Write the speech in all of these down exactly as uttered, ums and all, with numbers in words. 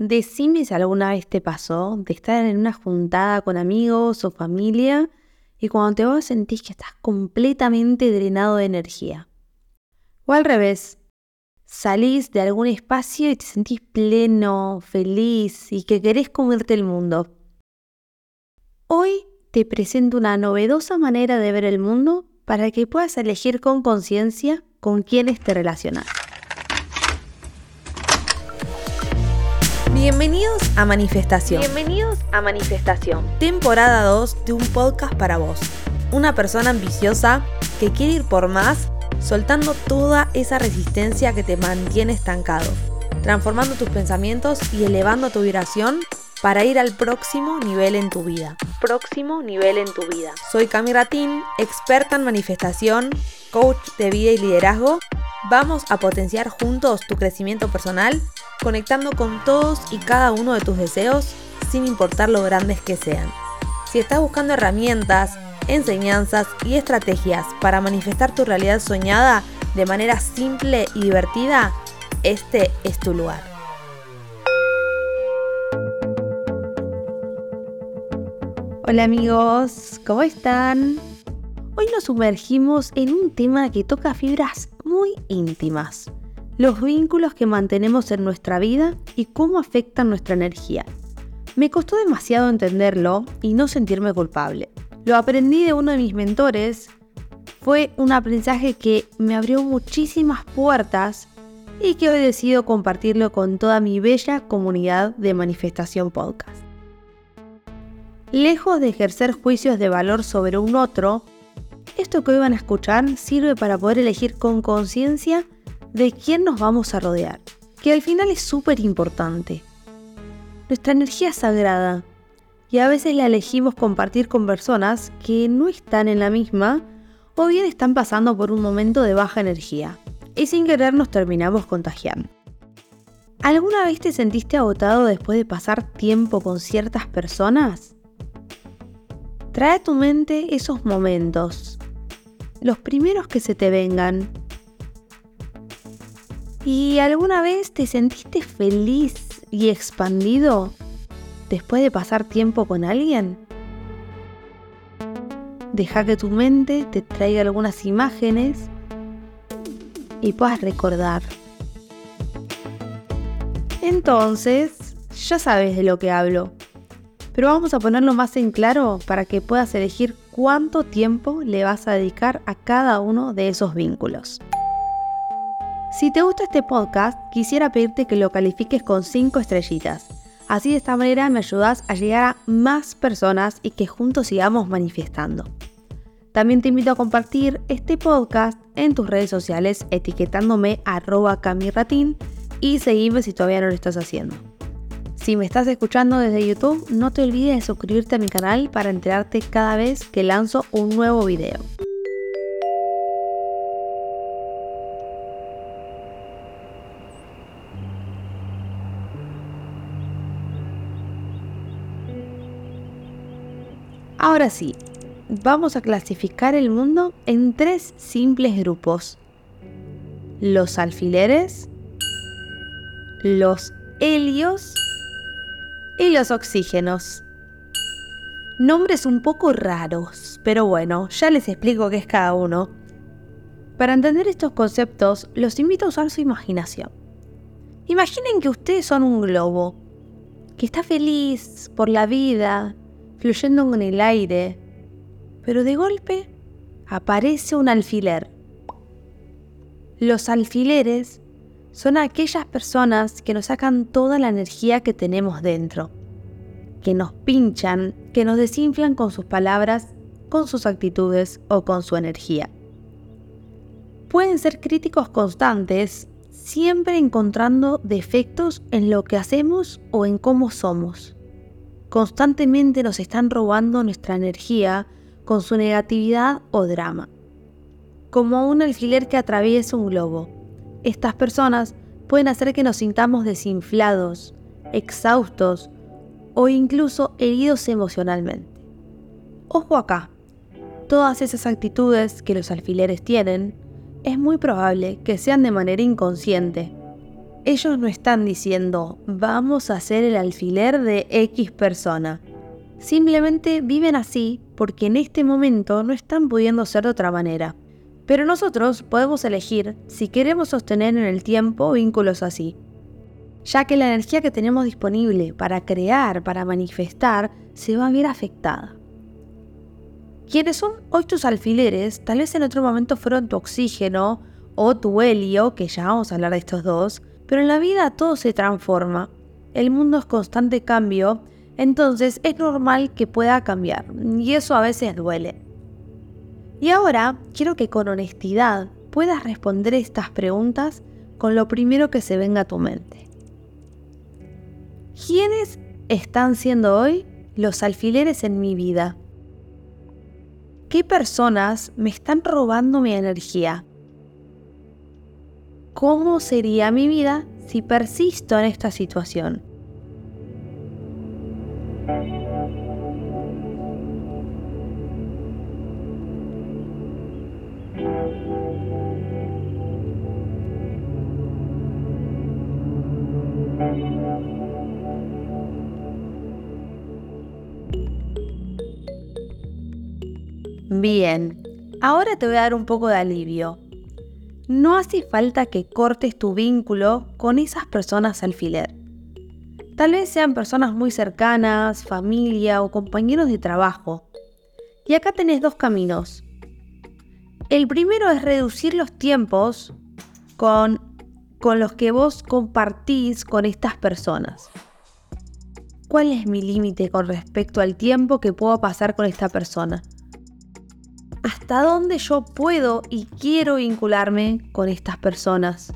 Decime si alguna vez te pasó de estar en una juntada con amigos o familia y cuando te vas sentís que estás completamente drenado de energía. O al revés, salís de algún espacio y te sentís pleno, feliz y que querés comerte el mundo. Hoy te presento una novedosa manera de ver el mundo para que puedas elegir con conciencia con quiénes te relacionas. Bienvenidos a Manifestación. Bienvenidos a Manifestación. Temporada dos de un podcast para vos. Una persona ambiciosa que quiere ir por más, soltando toda esa resistencia que te mantiene estancado, transformando tus pensamientos y elevando tu vibración para ir al próximo nivel en tu vida. Próximo nivel en tu vida. Soy Cami Ratín, experta en manifestación, coach de vida y liderazgo. Vamos a potenciar juntos tu crecimiento personal, conectando con todos y cada uno de tus deseos, sin importar lo grandes que sean. Si estás buscando herramientas, enseñanzas y estrategias para manifestar tu realidad soñada de manera simple y divertida, este es tu lugar. Hola amigos, ¿cómo están? Hoy nos sumergimos en un tema que toca fibras muy íntimas. Los vínculos que mantenemos en nuestra vida y cómo afectan nuestra energía. Me costó demasiado entenderlo y no sentirme culpable. Lo aprendí de uno de mis mentores. Fue un aprendizaje que me abrió muchísimas puertas y que hoy decido compartirlo con toda mi bella comunidad de Manifestación Podcast. Lejos de ejercer juicios de valor sobre un otro, esto que hoy van a escuchar sirve para poder elegir con conciencia de quién nos vamos a rodear, que al final es súper importante. Nuestra energía es sagrada y a veces la elegimos compartir con personas que no están en la misma o bien están pasando por un momento de baja energía y sin querer nos terminamos contagiando. ¿Alguna vez te sentiste agotado después de pasar tiempo con ciertas personas? Trae a tu mente esos momentos, los primeros que se te vengan. ¿Y alguna vez te sentiste feliz y expandido después de pasar tiempo con alguien? Deja que tu mente te traiga algunas imágenes y puedas recordar. Entonces, ya sabes de lo que hablo, pero vamos a ponerlo más en claro para que puedas elegir cuánto tiempo le vas a dedicar a cada uno de esos vínculos. Si te gusta este podcast, quisiera pedirte que lo califiques con cinco estrellitas. Así de esta manera me ayudas a llegar a más personas y que juntos sigamos manifestando. También te invito a compartir este podcast en tus redes sociales etiquetándome arroba camiratín y seguime si todavía no lo estás haciendo. Si me estás escuchando desde YouTube, no te olvides de suscribirte a mi canal para enterarte cada vez que lanzo un nuevo video. Ahora sí, vamos a clasificar el mundo en tres simples grupos: los alfileres, los helios y los oxígenos. Nombres un poco raros, pero bueno, ya les explico qué es cada uno. Para entender estos conceptos, los invito a usar su imaginación. Imaginen que ustedes son un globo, que está feliz por la vida, fluyendo en el aire, pero de golpe aparece un alfiler. Los alfileres son aquellas personas que nos sacan toda la energía que tenemos dentro, que nos pinchan, que nos desinflan con sus palabras, con sus actitudes o con su energía. Pueden ser críticos constantes, siempre encontrando defectos en lo que hacemos o en cómo somos. Constantemente nos están robando nuestra energía con su negatividad o drama. Como un alfiler que atraviesa un globo, estas personas pueden hacer que nos sintamos desinflados, exhaustos o incluso heridos emocionalmente. Ojo acá, todas esas actitudes que los alfileres tienen es muy probable que sean de manera inconsciente, Ellos no están diciendo, vamos a hacer el alfiler de X persona. Simplemente viven así porque en este momento no están pudiendo ser de otra manera. Pero nosotros podemos elegir si queremos sostener en el tiempo vínculos así, ya que la energía que tenemos disponible para crear, para manifestar, se va a ver afectada. Quienes son hoy tus alfileres, tal vez en otro momento fueron tu oxígeno o tu helio, que ya vamos a hablar de estos dos, pero en la vida todo se transforma. El mundo es constante cambio, entonces es normal que pueda cambiar, y eso a veces duele. Y ahora quiero que con honestidad puedas responder estas preguntas con lo primero que se venga a tu mente. ¿Quiénes están siendo hoy los alfileres en mi vida? ¿Qué personas me están robando mi energía? ¿Cómo sería mi vida si persisto en esta situación? Bien, ahora te voy a dar un poco de alivio. No hace falta que cortes tu vínculo con esas personas alfiler. Tal vez sean personas muy cercanas, familia o compañeros de trabajo. Y acá tenés dos caminos. El primero es reducir los tiempos con, con los que vos compartís con estas personas. ¿Cuál es mi límite con respecto al tiempo que puedo pasar con esta persona? ¿Hasta dónde yo puedo y quiero vincularme con estas personas?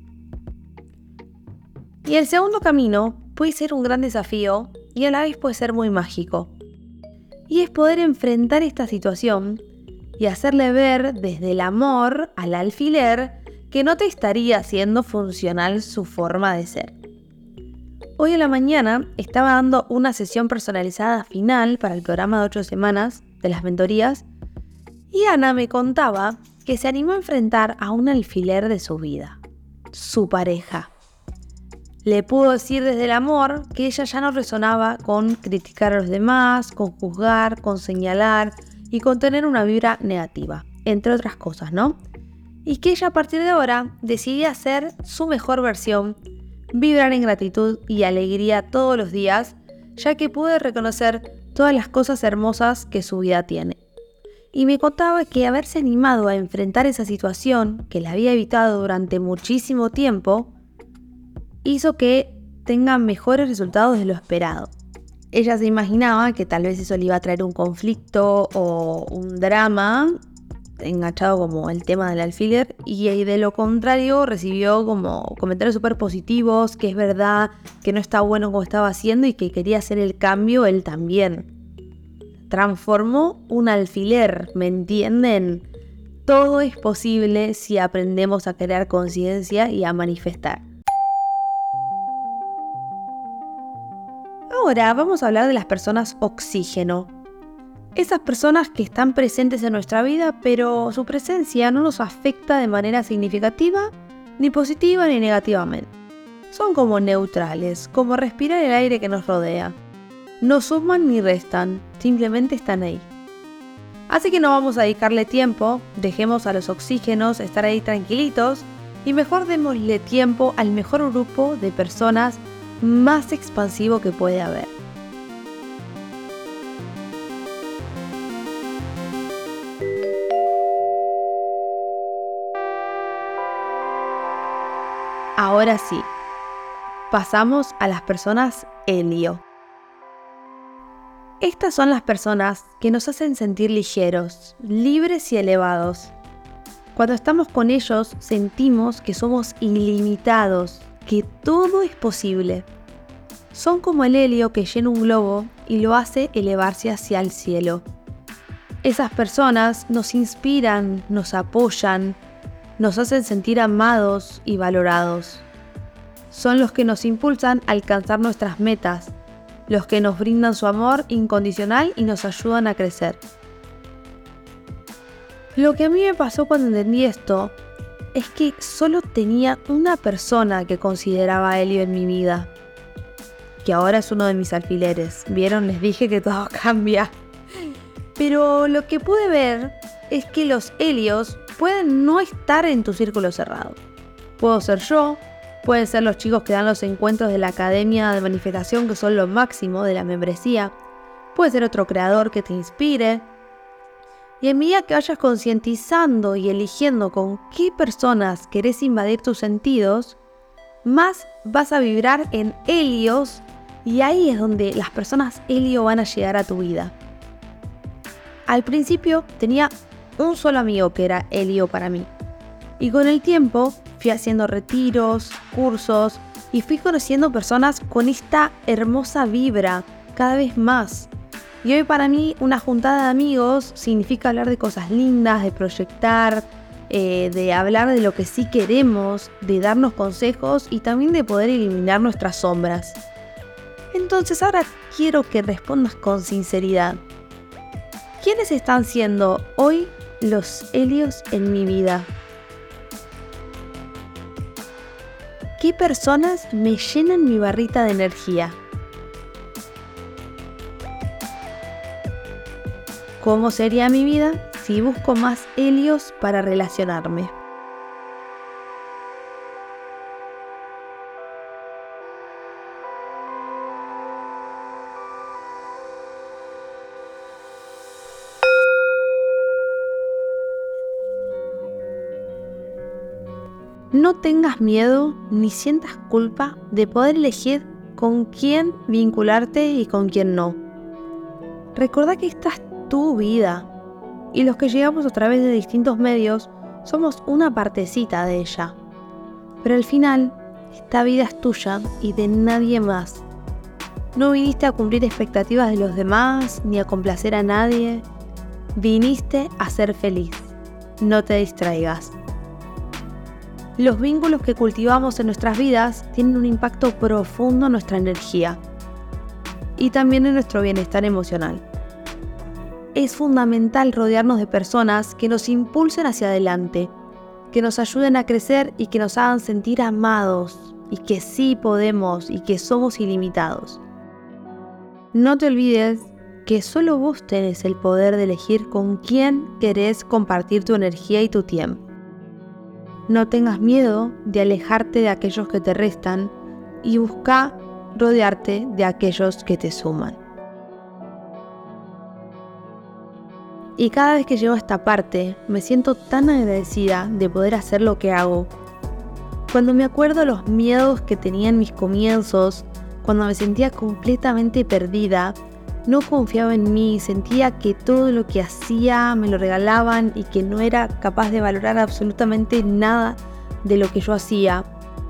Y el segundo camino puede ser un gran desafío y a la vez puede ser muy mágico. Y es poder enfrentar esta situación y hacerle ver desde el amor al alfiler que no te estaría haciendo funcional su forma de ser. Hoy a la mañana estaba dando una sesión personalizada final para el programa de ocho semanas de las mentorías y Ana me contaba que se animó a enfrentar a un alfiler de su vida, su pareja. Le pudo decir desde el amor que ella ya no resonaba con criticar a los demás, con juzgar, con señalar y con tener una vibra negativa, entre otras cosas, ¿no? Y que ella a partir de ahora decidía ser su mejor versión, vibrar en gratitud y alegría todos los días, ya que pude reconocer todas las cosas hermosas que su vida tiene. Y me contaba que haberse animado a enfrentar esa situación que la había evitado durante muchísimo tiempo hizo que tenga mejores resultados de lo esperado. Ella se imaginaba que tal vez eso le iba a traer un conflicto o un drama enganchado como el tema del alfiler, y de lo contrario recibió como comentarios súper positivos, que es verdad, que no está bueno como estaba haciendo y que quería hacer el cambio él también. Transformó un alfiler, ¿me entienden? Todo es posible si aprendemos a crear conciencia y a manifestar. Ahora vamos a hablar de las personas oxígeno. Esas personas que están presentes en nuestra vida, pero su presencia no nos afecta de manera significativa, ni positiva ni negativamente. Son como neutrales, como respirar el aire que nos rodea. No suman ni restan, simplemente están ahí. Así que no vamos a dedicarle tiempo, dejemos a los oxígenos estar ahí tranquilitos y mejor démosle tiempo al mejor grupo de personas más expansivo que puede haber. Ahora sí, pasamos a las personas helio. Estas son las personas que nos hacen sentir ligeros, libres y elevados. Cuando estamos con ellos sentimos que somos ilimitados, que todo es posible. Son como el helio que llena un globo y lo hace elevarse hacia el cielo. Esas personas nos inspiran, nos apoyan, nos hacen sentir amados y valorados. Son los que nos impulsan a alcanzar nuestras metas, los que nos brindan su amor incondicional y nos ayudan a crecer. Lo que a mí me pasó cuando entendí esto es que solo tenía una persona que consideraba a Helio en mi vida, que ahora es uno de mis alfileres. ¿Vieron? Les dije que todo cambia. Pero lo que pude ver es que los Helios pueden no estar en tu círculo cerrado. Puedo ser yo, pueden ser los chicos que dan los encuentros de la Academia de Manifestación, que son lo máximo de la membresía. Puede ser otro creador que te inspire. Y en medida que vayas concientizando y eligiendo con qué personas querés invadir tus sentidos, más vas a vibrar en Helios, y ahí es donde las personas Helio van a llegar a tu vida. Al principio tenía un solo amigo que era Helio para mí. Y con el tiempo fui haciendo retiros, cursos y fui conociendo personas con esta hermosa vibra cada vez más. Y hoy para mí una juntada de amigos significa hablar de cosas lindas, de proyectar, eh, de hablar de lo que sí queremos, de darnos consejos y también de poder eliminar nuestras sombras. Entonces ahora quiero que respondas con sinceridad. ¿Quiénes están siendo hoy los Helios en mi vida? ¿Qué personas me llenan mi barrita de energía? ¿Cómo sería mi vida si busco más Helios para relacionarme? No tengas miedo ni sientas culpa de poder elegir con quién vincularte y con quién no. Recordá que esta es tu vida y los que llegamos a través de distintos medios somos una partecita de ella. Pero al final, esta vida es tuya y de nadie más. No viniste a cumplir expectativas de los demás ni a complacer a nadie. Viniste a ser feliz. No te distraigas. Los vínculos que cultivamos en nuestras vidas tienen un impacto profundo en nuestra energía y también en nuestro bienestar emocional. Es fundamental rodearnos de personas que nos impulsen hacia adelante, que nos ayuden a crecer y que nos hagan sentir amados y que sí podemos y que somos ilimitados. No te olvides que solo vos tenés el poder de elegir con quién querés compartir tu energía y tu tiempo. No tengas miedo de alejarte de aquellos que te restan y busca rodearte de aquellos que te suman. Y cada vez que llego a esta parte, me siento tan agradecida de poder hacer lo que hago. Cuando me acuerdo los miedos que tenía en mis comienzos, cuando me sentía completamente perdida, no confiaba en mí, sentía que todo lo que hacía me lo regalaban y que no era capaz de valorar absolutamente nada de lo que yo hacía.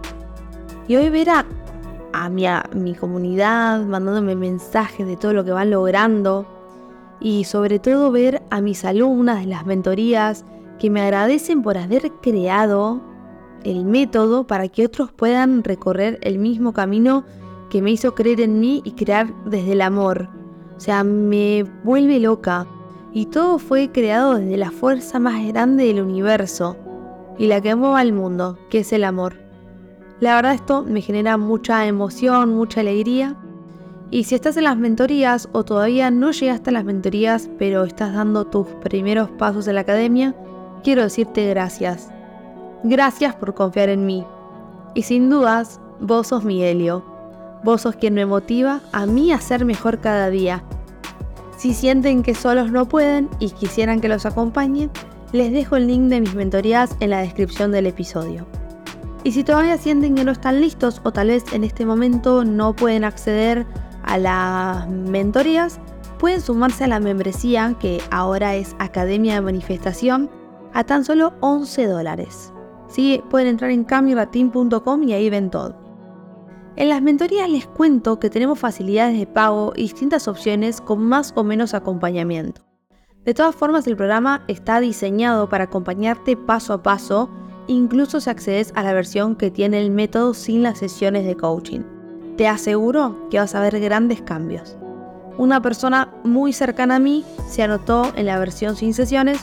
Y hoy ver a, a, mi, a mi comunidad mandándome mensajes de todo lo que van logrando y sobre todo ver a mis alumnas de las mentorías que me agradecen por haber creado el método para que otros puedan recorrer el mismo camino que me hizo creer en mí y crear desde el amor. O sea, me vuelve loca. Y todo fue creado desde la fuerza más grande del universo y la que mueve al mundo, que es el amor. La verdad, esto me genera mucha emoción, mucha alegría. Y si estás en las mentorías o todavía no llegaste a las mentorías, pero estás dando tus primeros pasos en la academia, quiero decirte gracias. Gracias por confiar en mí. Y sin dudas, vos sos mi Helio. Vos sos quien me motiva a mí a ser mejor cada día. Si sienten que solos no pueden y quisieran que los acompañe, les dejo el link de mis mentorías en la descripción del episodio. Y si todavía sienten que no están listos o tal vez en este momento no pueden acceder a las mentorías, pueden sumarse a la membresía que ahora es Academia de Manifestación a tan solo once dólares. ¿Sí? Pueden entrar en cami ratin punto com y ahí ven todo. En las mentorías les cuento que tenemos facilidades de pago y distintas opciones con más o menos acompañamiento. De todas formas, el programa está diseñado para acompañarte paso a paso, incluso si accedes a la versión que tiene el método sin las sesiones de coaching. Te aseguro que vas a ver grandes cambios. Una persona muy cercana a mí se anotó en la versión sin sesiones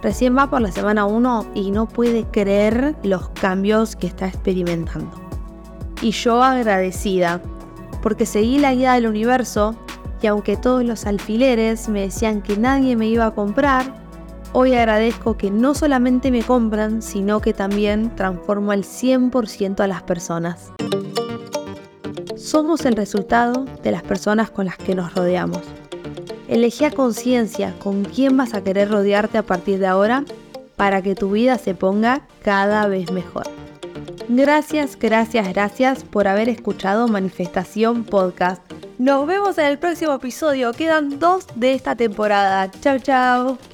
Recién va por la semana uno y no puede creer los cambios que está experimentando. Y yo agradecida, porque seguí la guía del universo y aunque todos los alfileres me decían que nadie me iba a comprar, hoy agradezco que no solamente me compran, sino que también transformo al cien por ciento a las personas. Somos el resultado de las personas con las que nos rodeamos. Elegí a conciencia con quién vas a querer rodearte a partir de ahora para que tu vida se ponga cada vez mejor. Gracias, gracias, gracias por haber escuchado Manifestación Podcast. Nos vemos en el próximo episodio. Quedan dos de esta temporada. Chau, chau.